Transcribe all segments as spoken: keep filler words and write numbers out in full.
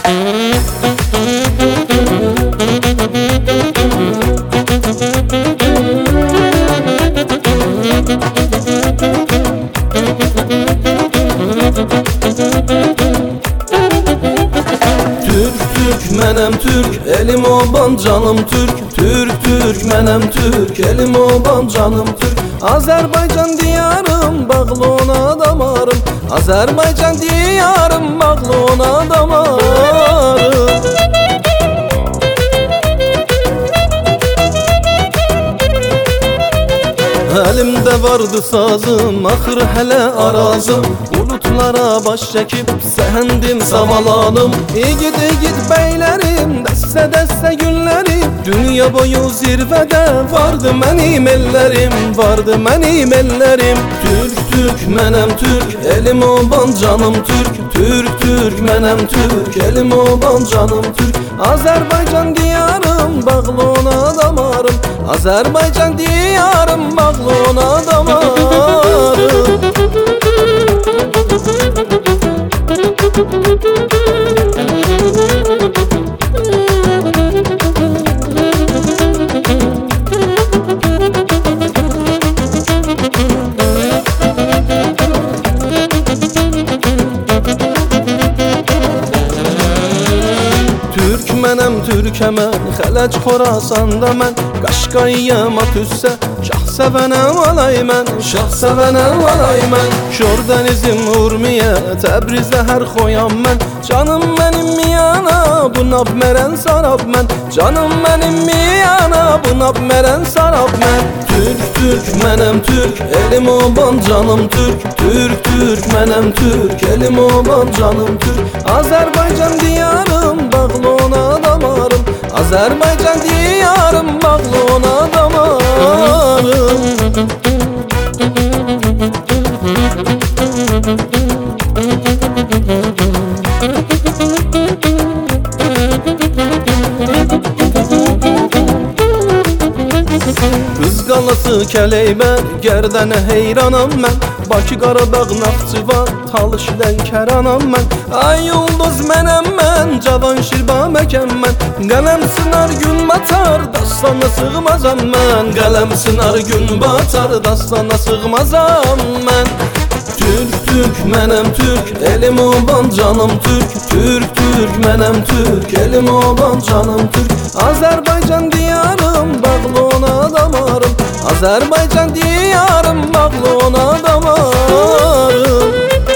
Menem Türk, elim oban canım Türk. Türk, Türk, menem Türk, elim oban canım Türk. Azerbaycan diyarım, bağlı ona damarım. Azerbaycan diyarım, bağlı ona damarım. Elimde vardı sazım, ahır hele arazım. Bulutlara baş çekip sehendim savalanım. İgid igid beylerim, deste deste günlerim. Dünya boyu zirvede vardı benim ellerim. Vardı benim ellerim. Türk, Türk, menem Türk, elim oban canım Türk. Türk, Türk, menem Türk, elim oban canım Türk. Azerbaycan diyarım, bağlı ona damarım. Azerbaycan diyarım, bağlı ona damarım. Türk menem Türk'e mən, Xələc Xorasanda mən. Qaşqayıma tüssə, şah sevənəm alay mən. Şah sevənəm alay mən. Şor dənizim Urmiyə, Təbrizdə hər xoyam mən. Canım mənim miyana, bu nab mərən sarab mən. Canım mənim miyana, bu nab mərən sarab mən. Türk, Türk, menem Türk, elim oban canım Türk. Türk, Türk, menem Türk, elim oban canım Türk. Azerbaycan diyarım, bağlı ona damarım. Azerbaycan diyarım, bağlı ona damarım. Qız qalası Kələybər, Gərdənə heyranam mən. Bakı, Qaradağ, Naxçıvan, Talış, Lənkəranam mən. Ay ulduz mənəm mən, cavan şirba məkəm mən. Qələm sınar gün batar, dastana sığmazam mən. Qələm sınar gün batar, dastana sığmazam mən. Türk, Türk, menem Türk, elim oban canım Türk. Türk, Türk, menem Türk, elim oban canım Türk. Azerbaycan diyarım, bağlı ona damarım. Azerbaycan diyarım, bağlı ona damarım.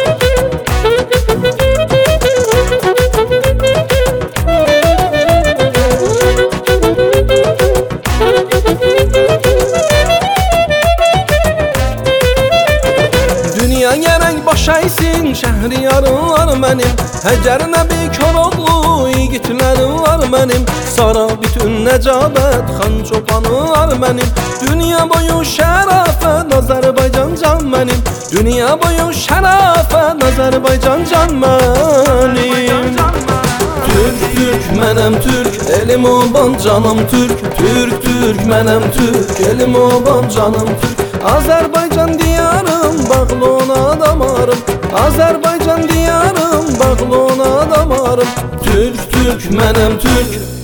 Dünya gerek başaysın, şəhriyarım var mənim. Həcər Nəbi Koroğlu, yiğitlərim var mənim. Sara bütün Nəcabət, xan çobanı var mənim. Dünya boyu şərafət, Azərbaycan can mənim. Dünya boyu şərafət, Azərbaycan can mənim. Türk, Türk, menem Türk, elim oban canım Türk. Türk, Türk, menem Türk, elim oban canım Türk. Azerbaycan diyarım, bağlı ona damarım. Azerbaycan diyarım, bağlı ona damarım. Türk, Türk, menem Türk.